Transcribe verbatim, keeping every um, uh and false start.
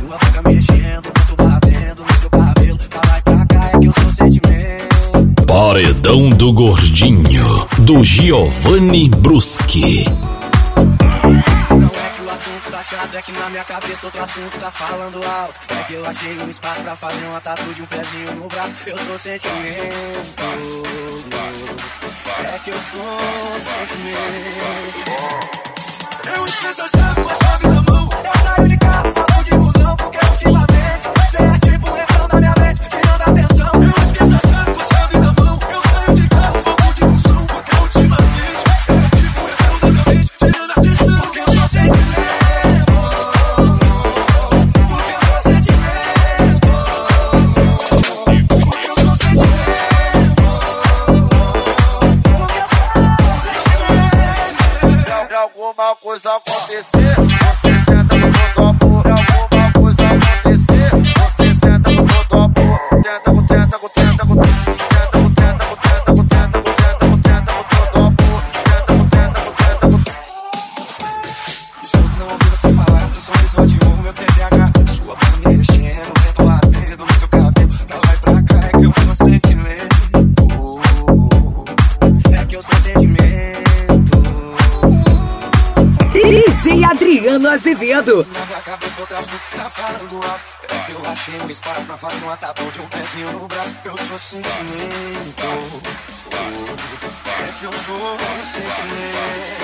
Sua boca mexendo, vento batendo no seu cabelo. Pra lá e pra cá é que eu sou sentimento. Paredão do Gordinho, do Giovanni Bruschi. Não é que o assunto tá chato, é que na minha cabeça outro assunto tá falando alto. É que eu achei um espaço pra fazer uma tatu de um pezinho no braço. Eu sou sentimento. É que eu sou sentimento. Eu esqueço a chave com a chave na mão. Eu saio de carro, falo de busão, porque ultimamente cê é tipo um refrão na minha mente, tirando a atenção. Eu esqueço a chave com a chave na mão. Eu saio de carro, falo de busão, porque ultimamente cê é tipo um refrão na minha mente, tirando a atenção. Porque eu sou sentimento. Porque eu sou sentimento. Porque eu sou sentimento. Porque eu sou sentimento. Se alguma coisa acontecer, você senta no todo amor. Se alguma coisa acontecer, você senta no todo amor. Tenta com, tenta com, tenta com, tenta com, tenta com, tenta com, tenta com, tenta com, tenta com todo amor. Tenta com, tenta com, tenta com. Desculpe não ouvir você falar, seu sorriso de um, meu T D A H. Sua boca mexendo, vento batendo no seu cabelo. Pra lá e pra cá é que eu sou sentimento. É que eu sou sentimento. D J Adriano Azevedo. Na minha cabeça outro assunto tá falando alto. É que eu achei um espaço pra fazer uma tatu de um pezinho no braço. Eu sou sentimento. É que eu sou sentimento.